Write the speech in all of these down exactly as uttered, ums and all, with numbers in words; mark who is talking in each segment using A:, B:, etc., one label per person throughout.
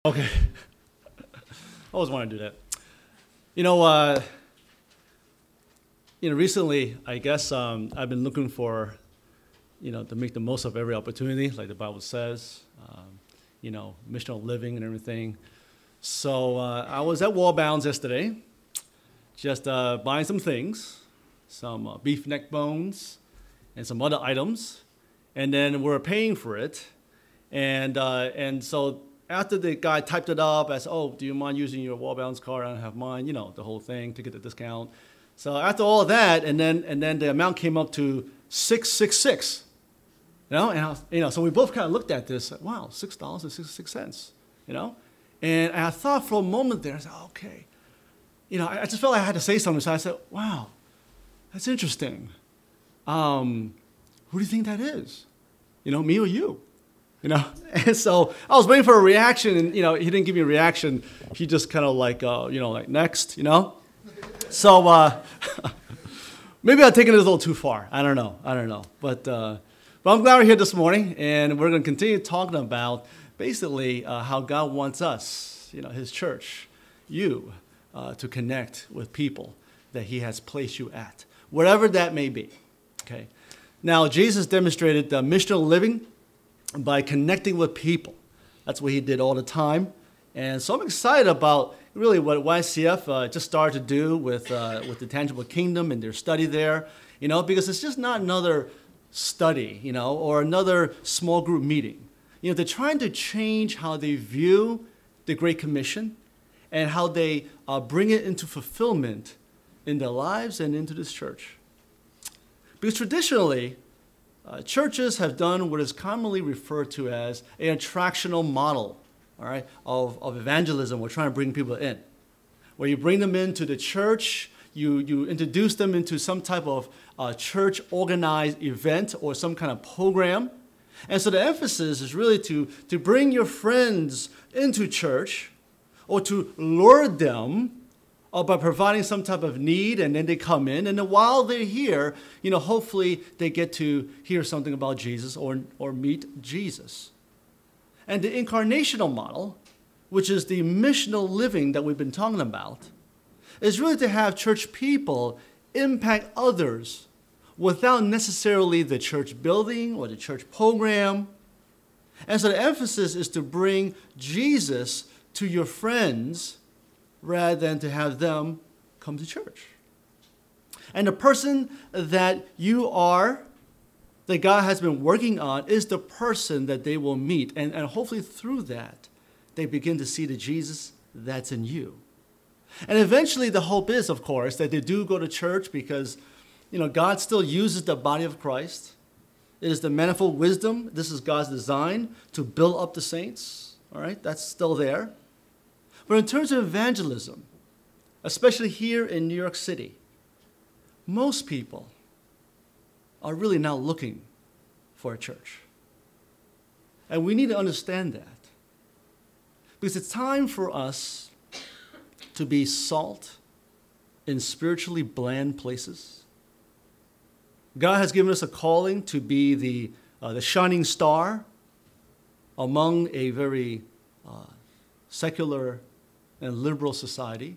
A: Okay. I always want to do that. You know, uh, you know, recently, I guess um, I've been looking for, you know, to make the most of every opportunity, like the Bible says, um, you know, missional living and everything. So uh, I was at Wallbounds yesterday, just uh, buying some things, some uh, beef neck bones and some other items, and then we're paying for it. And uh, and so after the guy typed it up, I said, oh, do you mind using your Wallbounds card? I don't have mine, you know, the whole thing to get the discount. So after all of that, and then and then the amount came up to six six six. You know, and I was, you know, so we both kind of looked at this, like, wow, six dollars and sixty-six cents, you know? And I thought for a moment there, I said, okay. You know, I, I just felt like I had to say something, so I said, wow, that's interesting. Um, who do you think that is? You know, me or you? You know, and so I was waiting for a reaction, and, you know, he didn't give me a reaction. He just kind of like, uh, you know, like, next, you know? So uh, maybe I've taken it a little too far. I don't know. I don't know. But, uh, but I'm glad we're here this morning, and we're going to continue talking about basically uh, how God wants us, you know, his church, you, uh, to connect with people that he has placed you at, wherever that may be, okay? Now, Jesus demonstrated uh, missional living by connecting with people. That's what he did all the time. And so I'm excited about really what Y C F uh, just started to do with uh, with the Tangible Kingdom and their study there, you know, because it's just not another study, you know, or another small group meeting. You know, they're trying to change how they view the Great Commission and how they uh, bring it into fulfillment in their lives and into this church. Because traditionally, Uh, churches have done what is commonly referred to as an attractional model, all right, of, of evangelism. We're trying to bring people in, where you bring them into the church, you, you introduce them into some type of uh, church-organized event or some kind of program. And so the emphasis is really to, to bring your friends into church or to lure them or by providing some type of need, and then they come in, and then while they're here, you know, hopefully they get to hear something about Jesus or, or meet Jesus. And the incarnational model, which is the missional living that we've been talking about, is really to have church people impact others without necessarily the church building or the church program. And so the emphasis is to bring Jesus to your friends rather than to have them come to church. And the person that you are, that God has been working on, is the person that they will meet. And, and hopefully through that, they begin to see the Jesus that's in you. And eventually the hope is, of course, that they do go to church because, you know, God still uses the body of Christ. It is the manifold wisdom. This is God's design to build up the saints. All right, that's still there. But in terms of evangelism, especially here in New York City, most people are really now looking for a church. And we need to understand that. Because it's time for us to be salt in spiritually bland places. God has given us a calling to be the, uh, the shining star among a very uh, secular and liberal society.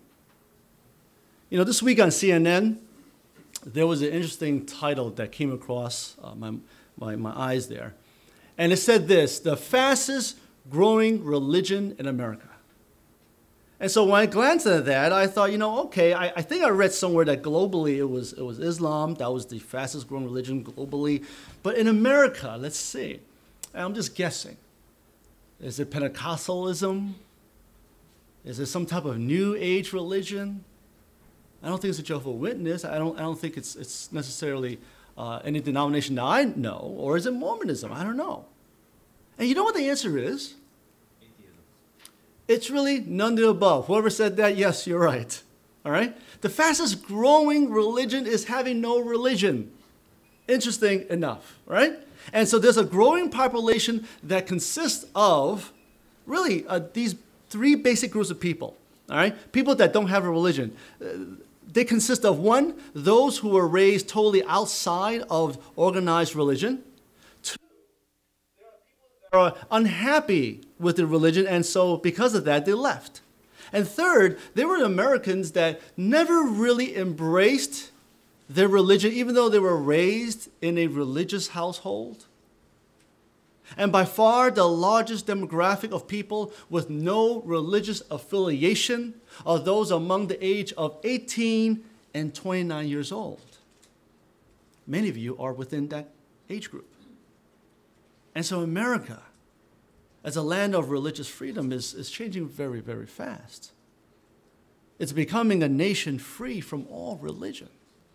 A: You know, this week on C N N, there was an interesting title that came across uh, my, my, my eyes there. And it said this: the fastest growing religion in America. And so when I glanced at that, I thought, you know, okay, I, I think I read somewhere that globally it was, it was Islam. That was the fastest growing religion globally. But in America, let's see. I'm just guessing. Is it Pentecostalism? Is it some type of new age religion? I don't think it's a Jehovah's Witness. I don't, I don't think it's, it's necessarily uh, any denomination that I know. Or is it Mormonism? I don't know. And you know what the answer is? Atheism. It's really none of the above. Whoever said that, yes, you're right. All right? The fastest growing religion is having no religion. Interesting enough, right? And so there's a growing population that consists of really uh, these three basic groups of people, all right? People that don't have a religion. Uh, they consist of, one, those who were raised totally outside of organized religion. Two, there are people that are unhappy with the religion, and so because of that, they left. And third, there were Americans that never really embraced their religion, even though they were raised in a religious household. And by far the largest demographic of people with no religious affiliation are those among the age of eighteen and twenty-nine years old. Many of you are within that age group. And so America, as a land of religious freedom, is, is changing very, very fast. It's becoming a nation free from all religion.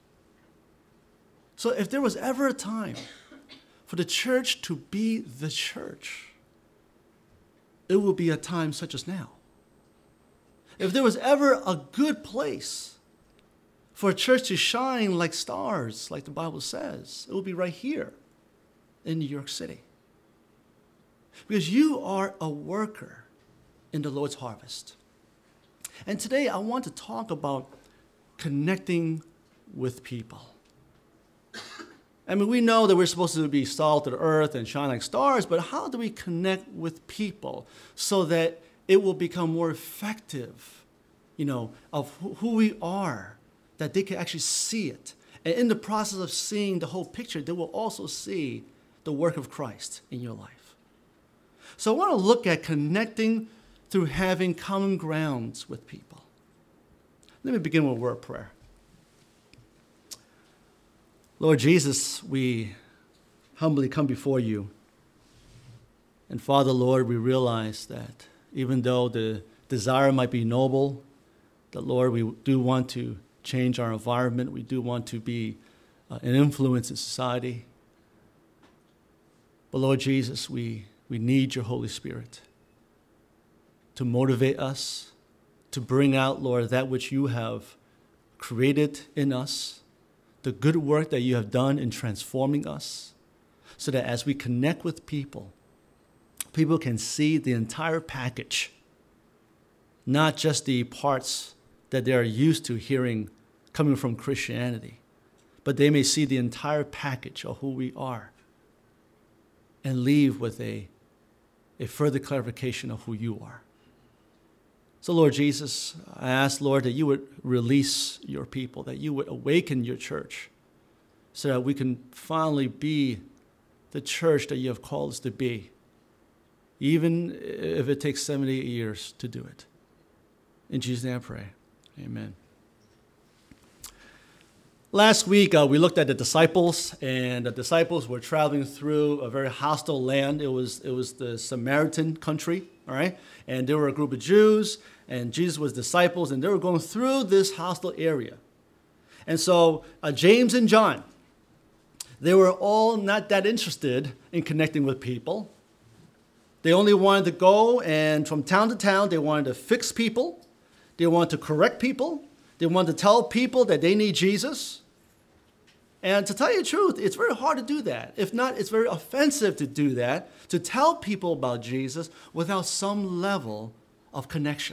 A: So if there was ever a time for the church to be the church, it will be a time such as now. If there was ever a good place for a church to shine like stars, like the Bible says, it will be right here in New York City. Because you are a worker in the Lord's harvest. And today I want to talk about connecting with people. I mean, we know that we're supposed to be salt of the earth and shine like stars, but how do we connect with people so that it will become more effective, you know, of who we are, that they can actually see it. And in the process of seeing the whole picture, they will also see the work of Christ in your life. So I want to look at connecting through having common grounds with people. Let me begin with a word of prayer. Lord Jesus, we humbly come before you. And Father, Lord, we realize that even though the desire might be noble, that, Lord, we do want to change our environment. We do want to be uh, an influence in society. But, Lord Jesus, we, we need your Holy Spirit to motivate us, to bring out, Lord, that which you have created in us, the good work that you have done in transforming us, so that as we connect with people, people can see the entire package, not just the parts that they are used to hearing coming from Christianity, but they may see the entire package of who we are and leave with a, a further clarification of who you are. So, Lord Jesus, I ask, Lord, that you would release your people, that you would awaken your church so that we can finally be the church that you have called us to be, even if it takes seventy years to do it. In Jesus' name I pray. Amen. Last week, uh, we looked at the disciples, and the disciples were traveling through a very hostile land. It was, it was the Samaritan country, all right? And there were a group of Jews, and Jesus was disciples, and they were going through this hostile area. And so uh, James and John, they were all not that interested in connecting with people. They only wanted to go, and from town to town, they wanted to fix people. They wanted to correct people. They wanted to tell people that they need Jesus. And to tell you the truth, it's very hard to do that. If not, it's very offensive to do that, to tell people about Jesus without some level of connection.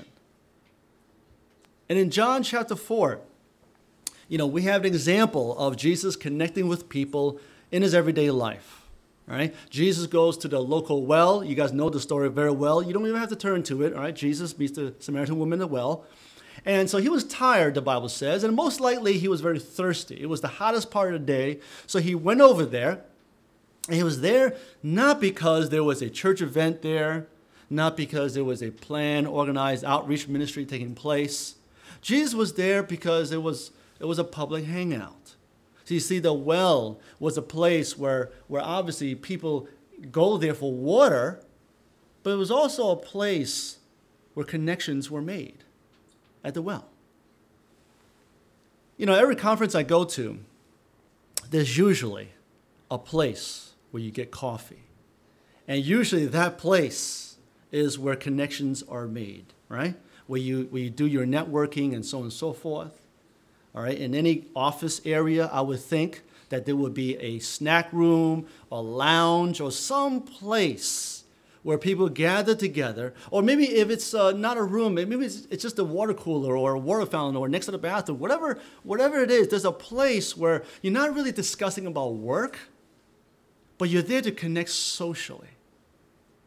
A: And in John chapter four, you know, we have an example of Jesus connecting with people in his everyday life. All right? Jesus goes to the local well. You guys know the story very well. You don't even have to turn to it. All right? Jesus meets the Samaritan woman at the well. And so he was tired, the Bible says, and most likely he was very thirsty. It was the hottest part of the day. So he went over there, and he was there not because there was a church event there, not because there was a planned, organized outreach ministry taking place. Jesus was there because it was, it was a public hangout. So you see, the well was a place where, where obviously people go there for water, but it was also a place where connections were made at the well. You know, every conference I go to, there's usually a place where you get coffee. And usually that place is where connections are made, right? Where you, where you do your networking and so on and so forth. All right, in any office area, I would think that there would be a snack room, a lounge, or some place where people gather together. Or maybe if it's uh, not a room, maybe it's, it's just a water cooler or a water fountain or next to the bathroom, whatever, whatever it is, there's a place where you're not really discussing about work, but you're there to connect socially.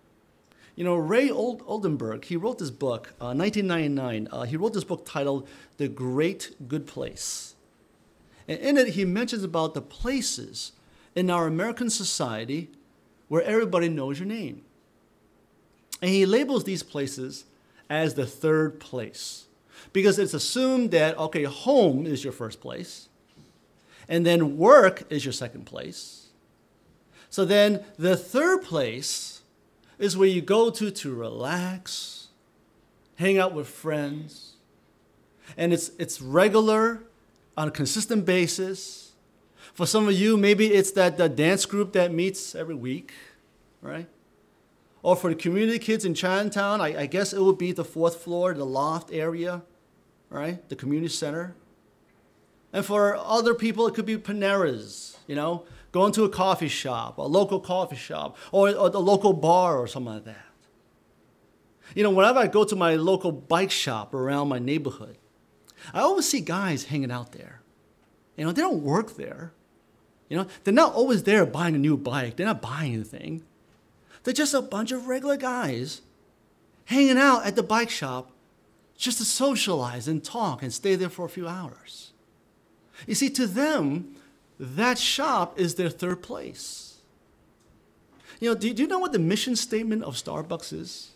A: You know, Ray Old- Oldenburg, he wrote this book, uh, nineteen ninety-nine. Uh, he wrote this book titled The Great Good Place. And in it, he mentions about the places in our American society where everybody knows your name. And he labels these places as the third place, because it's assumed that, okay, home is your first place, and then work is your second place. So then the third place is where you go to to relax, hang out with friends, and it's it's regular, on a consistent basis. For some of you, maybe it's that the dance group that meets every week, right? Or for the community kids in Chinatown, I, I guess it would be the fourth floor, the loft area, right? The community center. And for other people, it could be Panera's, you know, going to a coffee shop, a local coffee shop, or, or the local bar or something like that. You know, whenever I go to my local bike shop around my neighborhood, I always see guys hanging out there. You know, they don't work there. You know, they're not always there buying a new bike. They're not buying anything. They're just a bunch of regular guys hanging out at the bike shop just to socialize and talk and stay there for a few hours. You see, to them, that shop is their third place. You know, do, do you know what the mission statement of Starbucks is?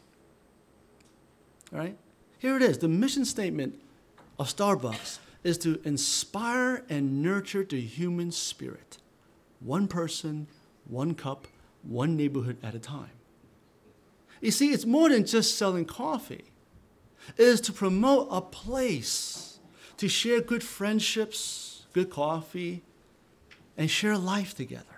A: All right? Here it is. The mission statement of Starbucks is to inspire and nurture the human spirit. One person, one cup, one neighborhood at a time. You see, it's more than just selling coffee. It is to promote a place to share good friendships, good coffee, and share life together.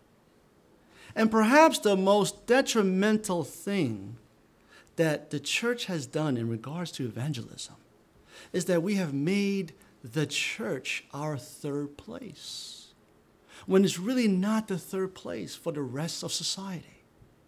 A: And perhaps the most detrimental thing that the church has done in regards to evangelism is that we have made the church our third place, when it's really not the third place for the rest of society.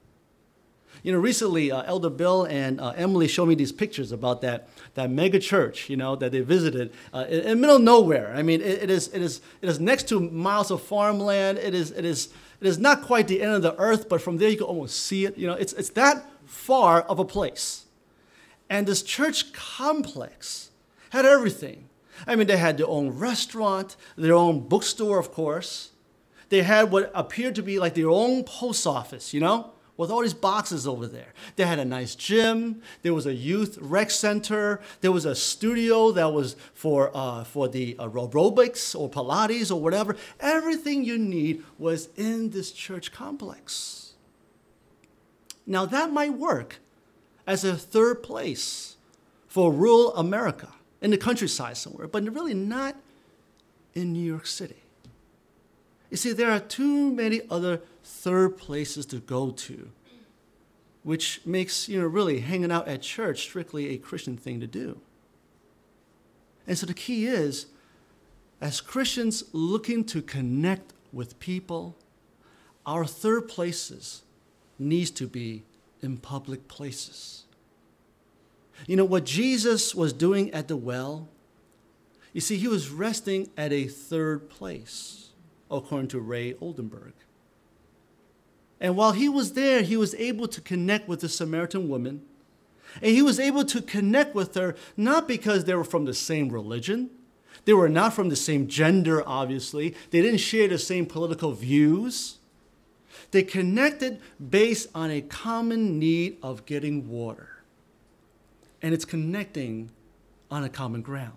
A: You know, recently, uh, Elder Bill and uh, Emily showed me these pictures about that, that mega church, you know, that they visited uh, in, in the middle of nowhere. I mean, it, it, is, it, is, it is next to miles of farmland. It is, it, is, it is not quite the end of the earth, but from there you can almost see it. You know, it's, it's that far of a place. And this church complex had everything. I mean, they had their own restaurant, their own bookstore, of course. They had what appeared to be like their own post office, you know, with all these boxes over there. They had a nice gym. There was a youth rec center. There was a studio that was for uh, for the uh, aerobics or Pilates or whatever. Everything you need was in this church complex. Now, that might work as a third place for rural America, in the countryside somewhere, but really not in New York City. You see, there are too many other third places to go to, which makes, you know, really hanging out at church strictly a Christian thing to do. And so the key is, as Christians looking to connect with people, our third places needs to be in public places. You know, what Jesus was doing at the well, you see, he was resting at a third place, according to Ray Oldenburg. And while he was there, he was able to connect with the Samaritan woman. And he was able to connect with her not because they were from the same religion. They were not from the same gender, obviously. They didn't share the same political views. They connected based on a common need of getting water. And it's connecting on a common ground.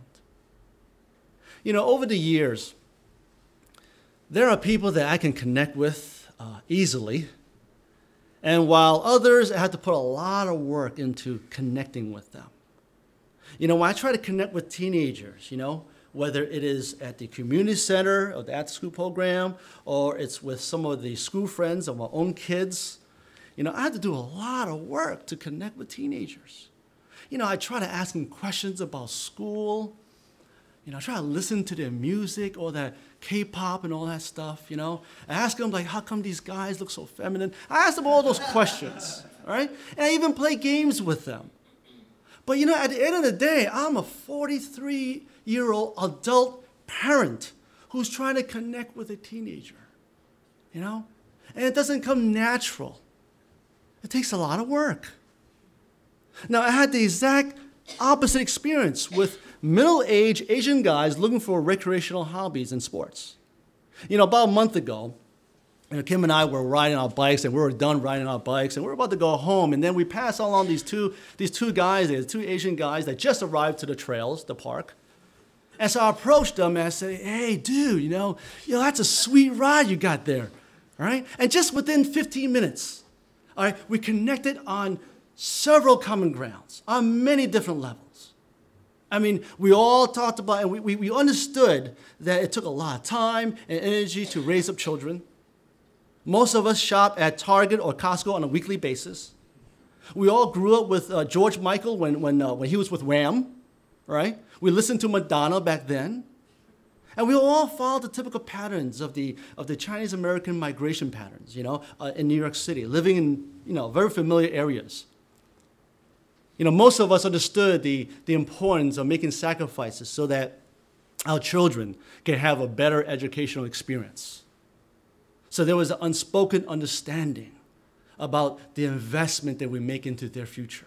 A: You know, over the years, there are people that I can connect with uh, easily. And while others, I have to put a lot of work into connecting with them. You know, when I try to connect with teenagers, you know, whether it is at the community center or the after-school program, or it's with some of the school friends of my own kids, you know, I have to do a lot of work to connect with teenagers. You know, I try to ask them questions about school. You know, I try to listen to their music, all that K-pop and all that stuff, you know. I ask them, like, how come these guys look so feminine? I ask them all those questions, all right? And I even play games with them. But, you know, at the end of the day, I'm a forty-three-year-old adult parent who's trying to connect with a teenager, you know? And it doesn't come natural. It takes a lot of work. Now, I had the exact opposite experience with middle-aged Asian guys looking for recreational hobbies and sports. You know, about a month ago, you know, Kim and I were riding our bikes, and we were done riding our bikes, and we were about to go home, and then we passed along these two, these two guys, these two Asian guys that just arrived to the trails, the park. And so I approached them, and I said, hey, dude, you know, yo, that's a sweet ride you got there, all right? And just within fifteen minutes, all right, we connected on several common grounds, on many different levels. I mean, we all talked about, and we, we, we understood that it took a lot of time and energy to raise up children. Most of us shop at Target or Costco on a weekly basis. We all grew up with uh, George Michael when, when, uh, when he was with Wham, right? We listened to Madonna back then. And we all followed the typical patterns of the, of the Chinese-American migration patterns, you know, uh, in New York City, living in, you know, very familiar areas. You know, most of us understood the, the importance of making sacrifices so that our children can have a better educational experience. So there was an unspoken understanding about the investment that we make into their future.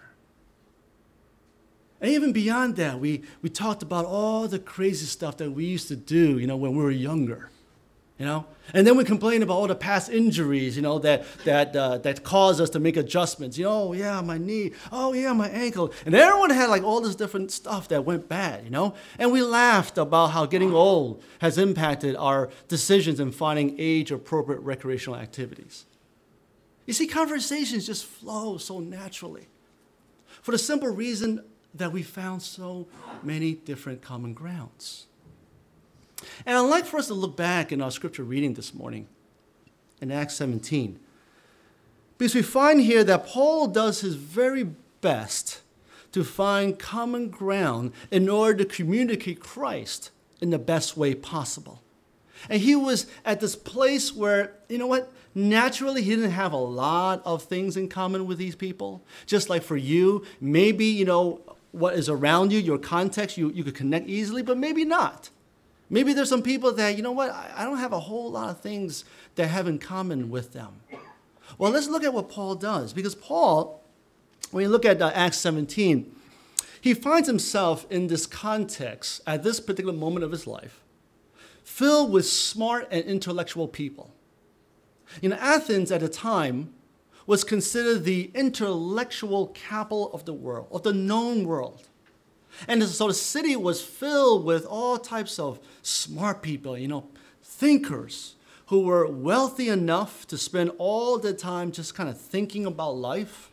A: And even beyond that, we, we talked about all the crazy stuff that we used to do, you know, when we were younger, you know? And then we complained about all the past injuries, you know, that, that, uh, that caused us to make adjustments. You know, oh, yeah, my knee. Oh, yeah, my ankle. And everyone had, like, all this different stuff that went bad, you know? And we laughed about how getting old has impacted our decisions in finding age-appropriate recreational activities. You see, conversations just flow so naturally for the simple reason that we found so many different common grounds. And I'd like for us to look back in our scripture reading this morning in Acts seventeen, because we find here that Paul does his very best to find common ground in order to communicate Christ in the best way possible. And he was at this place where, you know what, naturally he didn't have a lot of things in common with these people. Just like for you, maybe, you know, what is around you, your context, you, you could connect easily, but maybe not. Maybe there's some people that, you know what, I, I don't have a whole lot of things that I have in common with them. Well, let's look at what Paul does. Because Paul, when you look at uh, Acts seventeen, he finds himself in this context at this particular moment of his life, filled with smart and intellectual people. You know, Athens at the time was considered the intellectual capital of the world, of the known world. And so the city was filled with all types of smart people, you know, thinkers who were wealthy enough to spend all their time just kind of thinking about life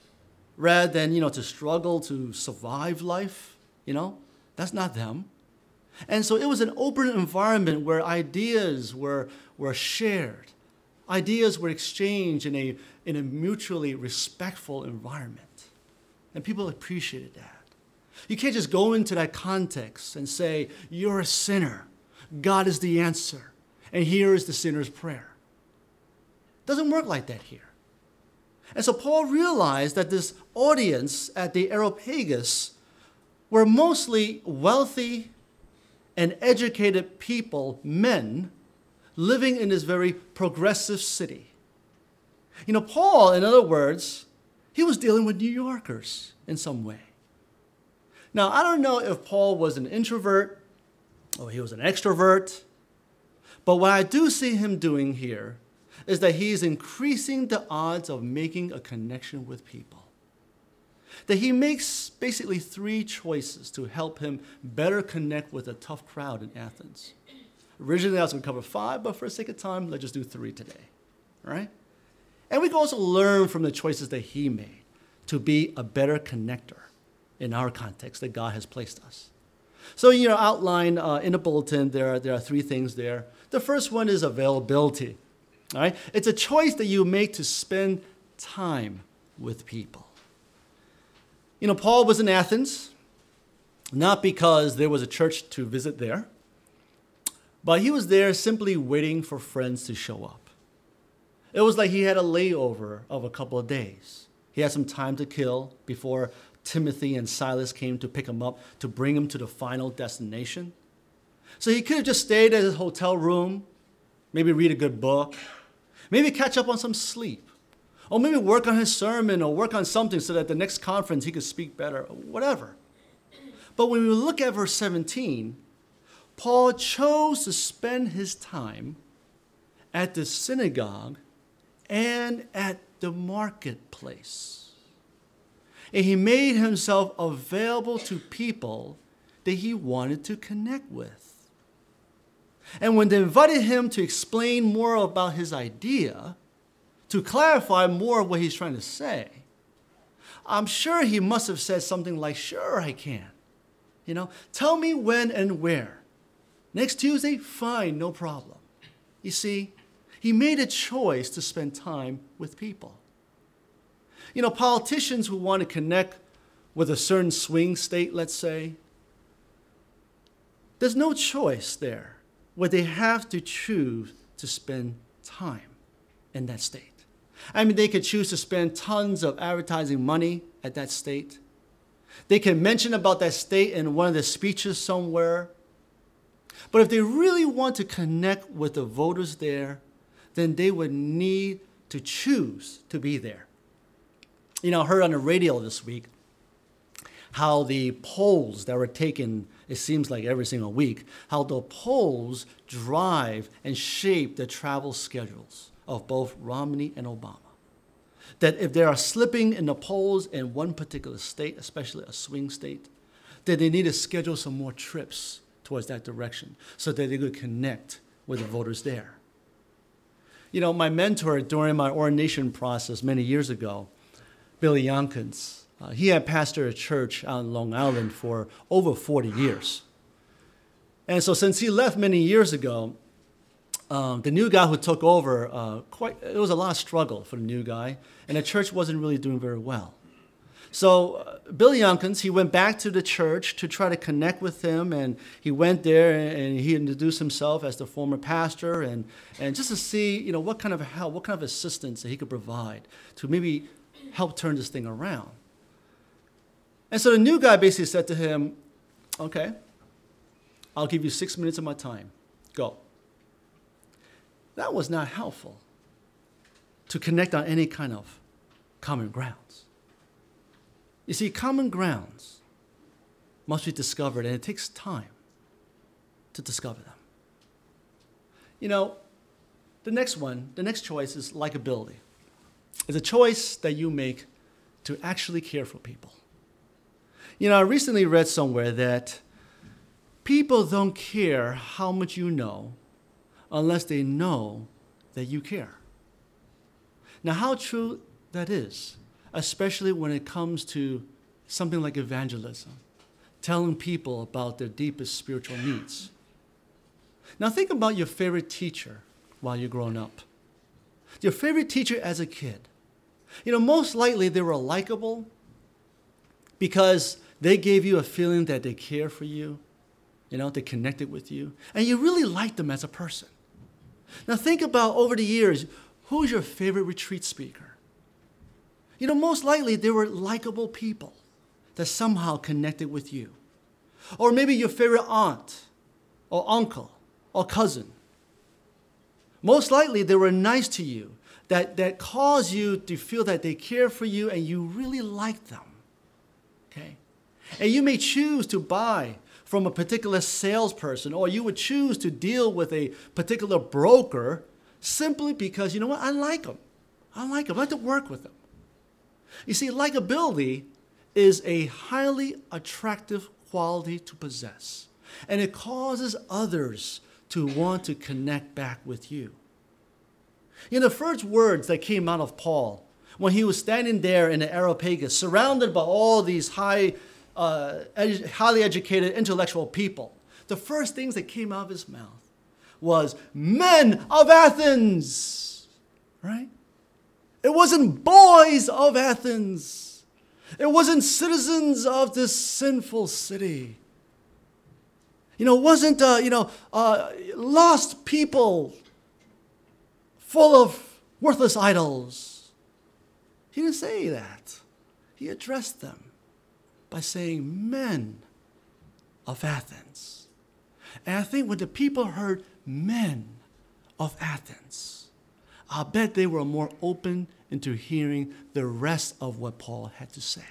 A: rather than, you know, to struggle to survive life, you know. That's not them. And so it was an open environment where ideas were, were shared. Ideas were exchanged in a, in a mutually respectful environment. And people appreciated that. You can't just go into that context and say, you're a sinner. God is the answer. And here is the sinner's prayer. It doesn't work like that here. And so Paul realized that this audience at the Areopagus were mostly wealthy and educated people, men, living in this very progressive city. You know, Paul, in other words, he was dealing with New Yorkers in some way. Now, I don't know if Paul was an introvert or he was an extrovert, but what I do see him doing here is that he is increasing the odds of making a connection with people. That he makes basically three choices to help him better connect with a tough crowd in Athens. Originally, I was going to cover five, but for the sake of time, let's just do three today, all right? And we can also learn from the choices that he made to be a better connector in our context that God has placed us. So, you know, outline uh, in the bulletin, there are, there are three things there. The first one is availability, all right? It's a choice that you make to spend time with people. You know, Paul was in Athens, not because there was a church to visit there, but he was there simply waiting for friends to show up. It was like he had a layover of a couple of days. He had some time to kill before Timothy and Silas came to pick him up to bring him to the final destination. So he could have just stayed at his hotel room, maybe read a good book, maybe catch up on some sleep. Or maybe work on his sermon or work on something so that the next conference he could speak better, whatever. But when we look at verse seventeen, Paul chose to spend his time at the synagogue and at the marketplace. And he made himself available to people that he wanted to connect with. And when they invited him to explain more about his idea, to clarify more of what he's trying to say, I'm sure he must have said something like, sure, I can. You know, tell me when and where. Next Tuesday? Fine, no problem. You see, he made a choice to spend time with people. You know, politicians who want to connect with a certain swing state, let's say, there's no choice there where they have to choose to spend time in that state. I mean, they could choose to spend tons of advertising money at that state. They can mention about that state in one of their speeches somewhere. But if they really want to connect with the voters there, then they would need to choose to be there. You know, I heard on the radio this week how the polls that were taken, it seems like every single week, how the polls drive and shape the travel schedules of both Romney and Obama. That if they are slipping in the polls in one particular state, especially a swing state, then they need to schedule some more trips towards that direction so that they could connect with the voters there. You know, my mentor during my ordination process many years ago, Billy Yonkins, uh, he had pastored a church out in Long Island for over forty years. And so since he left many years ago, um, the new guy who took over, uh, quite it was a lot of struggle for the new guy, and the church wasn't really doing very well. So uh, Billy Yonkins, he went back to the church to try to connect with him, and he went there and, and he introduced himself as the former pastor, and, and just to see, you know, what kind of help, what kind of assistance that he could provide to maybe help turn this thing around. And so the new guy basically said to him, okay, I'll give you six minutes of my time. Go. That was not helpful to connect on any kind of common grounds. You see, common grounds must be discovered, and it takes time to discover them. You know, the next one, the next choice is likability. It's a choice that you make to actually care for people. You know, I recently read somewhere that people don't care how much you know unless they know that you care. Now, how true that is, especially when it comes to something like evangelism, telling people about their deepest spiritual needs. Now, think about your favorite teacher while you're growing up. Your favorite teacher as a kid. You know, most likely they were likable because they gave you a feeling that they care for you, you know, they connected with you, and you really liked them as a person. Now, think about over the years, who's your favorite retreat speaker? You know, most likely they were likable people that somehow connected with you. Or maybe your favorite aunt or uncle or cousin. Most likely they were nice to you, that, that caused you to feel that they care for you and you really like them. Okay? And you may choose to buy from a particular salesperson, or you would choose to deal with a particular broker simply because, you know what, I like them. I like them. I like to work with them. You see, likability is a highly attractive quality to possess, and it causes others to want to connect back with you. In the first words that came out of Paul, when he was standing there in the Areopagus, surrounded by all these high, uh, edu- highly educated intellectual people, the first things that came out of his mouth was, men of Athens, right? It wasn't boys of Athens. It wasn't citizens of this sinful city. You know, it wasn't, uh, you know, uh, lost people full of worthless idols. He didn't say that. He addressed them by saying, men of Athens. And I think when the people heard men of Athens, I bet they were more open into hearing the rest of what Paul had to say.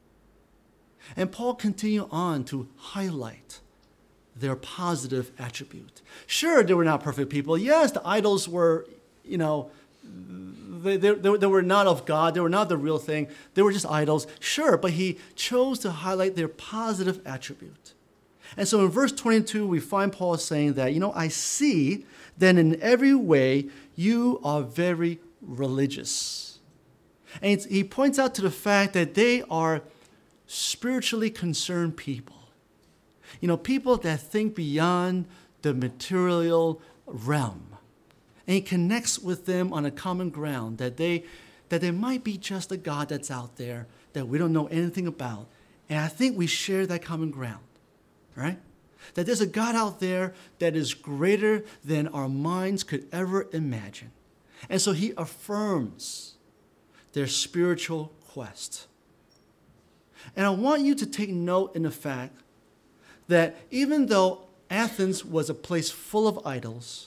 A: And Paul continued on to highlight their positive attribute. Sure, they were not perfect people. Yes, the idols were, you know, they, they, they, they were not of God. They were not the real thing. They were just idols. Sure, but he chose to highlight their positive attribute. And so in verse twenty-two, we find Paul saying that, you know, I see that in every way you are very religious. And he points out to the fact that they are spiritually concerned people. You know, people that think beyond the material realm. And he connects with them on a common ground that they that there might be just a God that's out there that we don't know anything about. And I think we share that common ground, right? That there's a God out there that is greater than our minds could ever imagine. And so he affirms their spiritual quest. And I want you to take note in the fact that even though Athens was a place full of idols,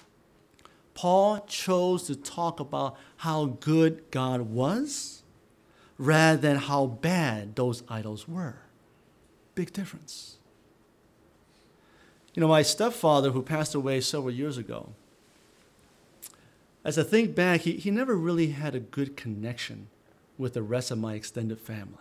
A: Paul chose to talk about how good God was rather than how bad those idols were. Big difference. You know, my stepfather, who passed away several years ago, as I think back, he, he never really had a good connection with the rest of my extended family.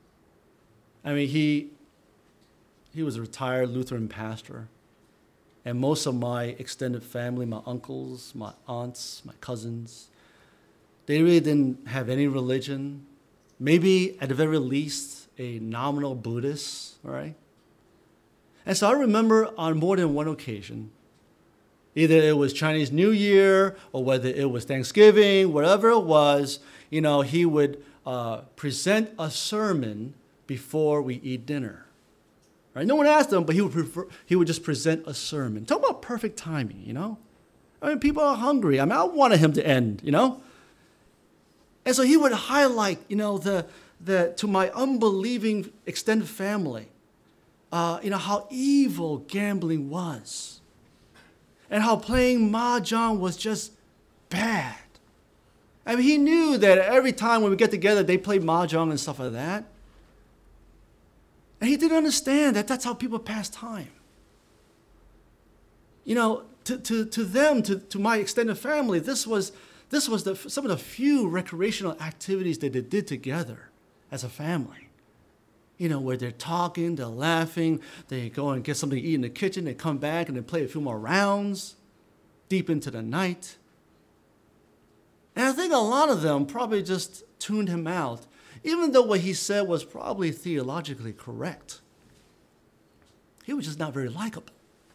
A: I mean, he he was a retired Lutheran pastor, and most of my extended family, my uncles, my aunts, my cousins, they really didn't have any religion. Maybe, at the very least, a nominal Buddhist, all right? And so I remember on more than one occasion, either it was Chinese New Year or whether it was Thanksgiving, whatever it was, you know, he would uh, present a sermon before we eat dinner. Right? No one asked him, but he would prefer, he would just present a sermon. Talk about perfect timing, you know? I mean, people are hungry. I mean, I wanted him to end, you know? And so he would highlight, you know, the the to my unbelieving extended family, uh, you know, how evil gambling was. And how playing mahjong was just bad. I mean, he knew that every time when we get together, they play mahjong and stuff like that. And he didn't understand that that's how people pass time. You know, to, to, to them, to, to my extended family, this was, this was the, some of the few recreational activities that they did together as a family. You know, where they're talking, they're laughing, they go and get something to eat in the kitchen, they come back and they play a few more rounds deep into the night. And I think a lot of them probably just tuned him out, even though what he said was probably theologically correct. He was just not very likable.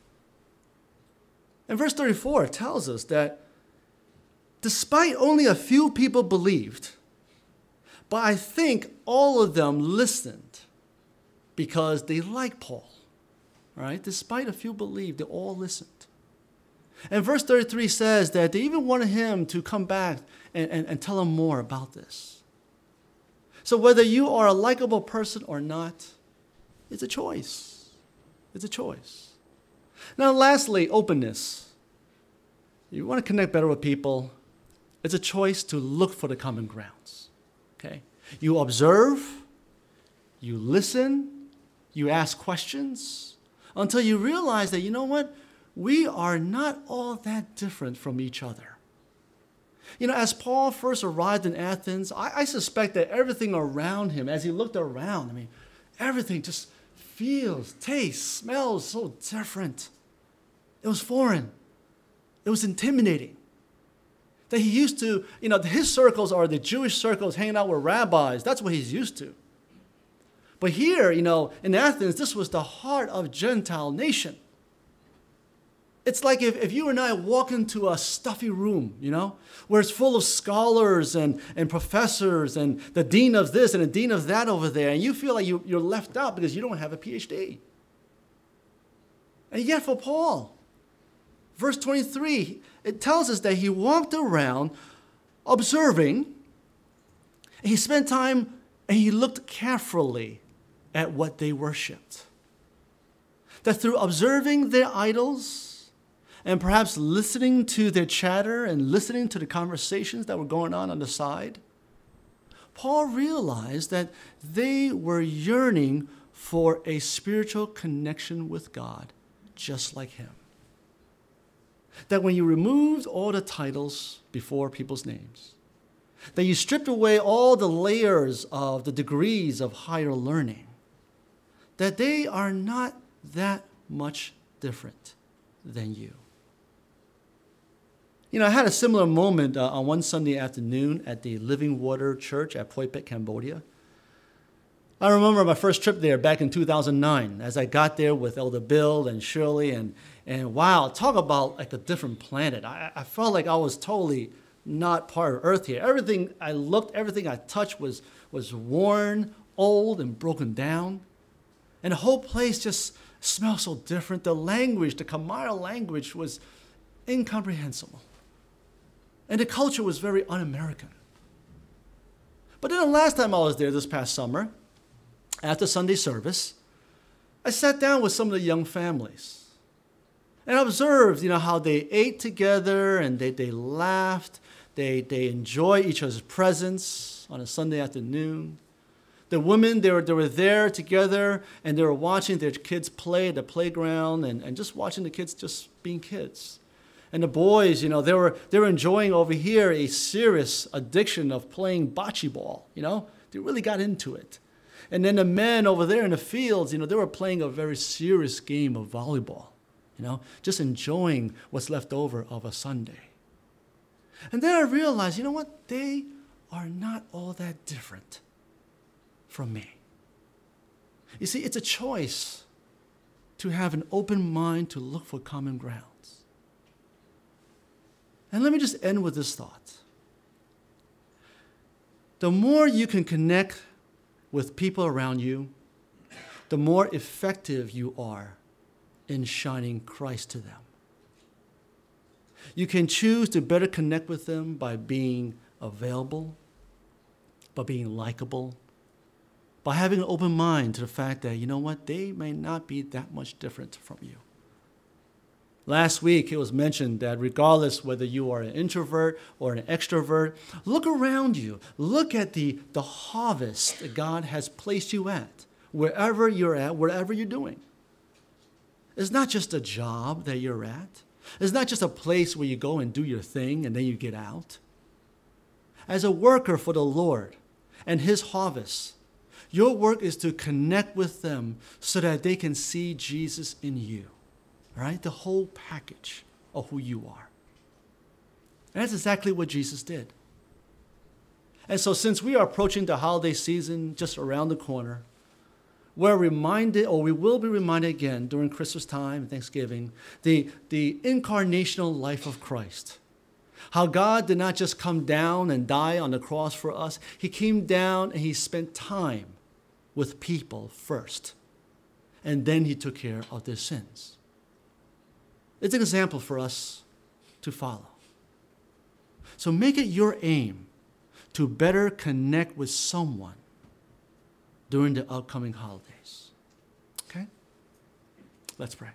A: And verse thirty-four tells us that despite only a few people believed, but I think all of them listened because they liked Paul, right? Despite a few believed, they all listened. And verse thirty-three says that they even wanted him to come back and, and, and tell them more about this. So whether you are a likable person or not, it's a choice. It's a choice. Now, lastly, openness. You want to connect better with people, it's a choice to look for the common grounds. Okay? You observe, you listen, you ask questions until you realize that, you know what? We are not all that different from each other. You know, as Paul first arrived in Athens, I, I suspect that everything around him, as he looked around, I mean, everything just feels, tastes, smells so different. It was foreign. It was intimidating. That he used to, you know, his circles are the Jewish circles hanging out with rabbis. That's what he's used to. But here, you know, in Athens, this was the heart of Gentile nation. It's like if, if you and I walk into a stuffy room, you know, where it's full of scholars and, and professors and the dean of this and the dean of that over there, and you feel like you, you're left out because you don't have a P H D. And yet for Paul, verse twenty-three, it tells us that he walked around observing, and he spent time and he looked carefully at what they worshipped. That through observing their idols, and perhaps listening to their chatter and listening to the conversations that were going on on the side, Paul realized that they were yearning for a spiritual connection with God, just like him. That when you removed all the titles before people's names, that you stripped away all the layers of the degrees of higher learning, that they are not that much different than you. You know, I had a similar moment uh, on one Sunday afternoon at the Living Water Church at Poipet, Cambodia. I remember my first trip there back in two thousand nine as I got there with Elder Bill and Shirley, and, and wow, talk about like a different planet. I, I felt like I was totally not part of Earth here. Everything I looked, everything I touched was, was worn, old, and broken down. And the whole place just smelled so different. The language, the Khmer language was incomprehensible. And the culture was very un-American. But then the last time I was there this past summer, after Sunday service, I sat down with some of the young families. And I observed, you know, how they ate together and they, they laughed. They, they enjoyed each other's presence on a Sunday afternoon. The women, they were, they were there together and they were watching their kids play at the playground and, and just watching the kids just being kids. And the boys, you know, they were, they were enjoying over here a serious addiction of playing bocce ball, you know. They really got into it. And then the men over there in the fields, you know, they were playing a very serious game of volleyball, you know, just enjoying what's left over of a Sunday. And then I realized, you know what? They are not all that different from me. You see, it's a choice to have an open mind to look for common grounds. And let me just end with this thought. The more you can connect with people around you, the more effective you are in shining Christ to them. You can choose to better connect with them by being available, by being likable, by having an open mind to the fact that, you know what, they may not be that much different from you. Last week, it was mentioned that regardless whether you are an introvert or an extrovert, look around you. Look at the, the harvest that God has placed you at, wherever you're at, wherever you're doing. It's not just a job that you're at. It's not just a place where you go and do your thing and then you get out. As a worker for the Lord and his harvest, your work is to connect with them so that they can see Jesus in you. Right? The whole package of who you are. And that's exactly what Jesus did. And so since we are approaching the holiday season just around the corner, we're reminded, or we will be reminded again during Christmas time and Thanksgiving, the, the incarnational life of Christ. How God did not just come down and die on the cross for us. He came down and he spent time with people first. And then he took care of their sins. It's an example for us to follow. So make it your aim to better connect with someone during the upcoming holidays. Okay? Let's pray.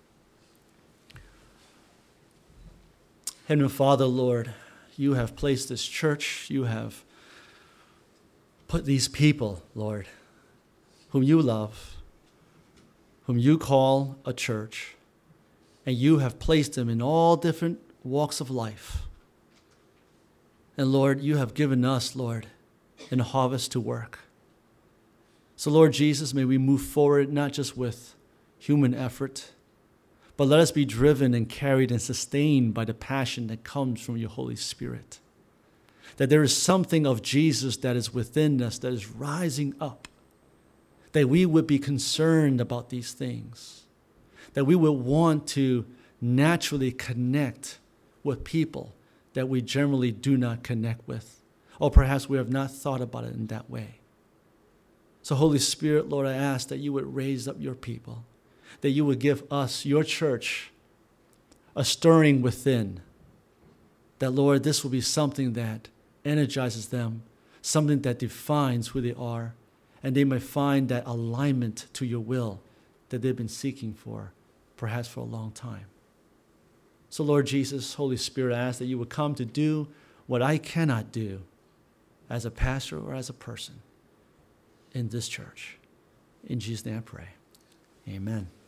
A: Heavenly Father, Lord, you have placed this church, you have put these people, Lord, whom you love, whom you call a church, and you have placed them in all different walks of life. And Lord, you have given us, Lord, an harvest to work. So Lord Jesus, may we move forward not just with human effort, but let us be driven and carried and sustained by the passion that comes from your Holy Spirit. That there is something of Jesus that is within us, that is rising up. That we would be concerned about these things. That we would want to naturally connect with people that we generally do not connect with. Or perhaps we have not thought about it in that way. So Holy Spirit, Lord, I ask that you would raise up your people. That you would give us, your church, a stirring within. That, Lord, this will be something that energizes them. Something that defines who they are. And they may find that alignment to your will that they've been seeking for, perhaps for a long time. So, Lord Jesus, Holy Spirit, I ask that you would come to do what I cannot do as a pastor or as a person in this church. In Jesus' name I pray. Amen.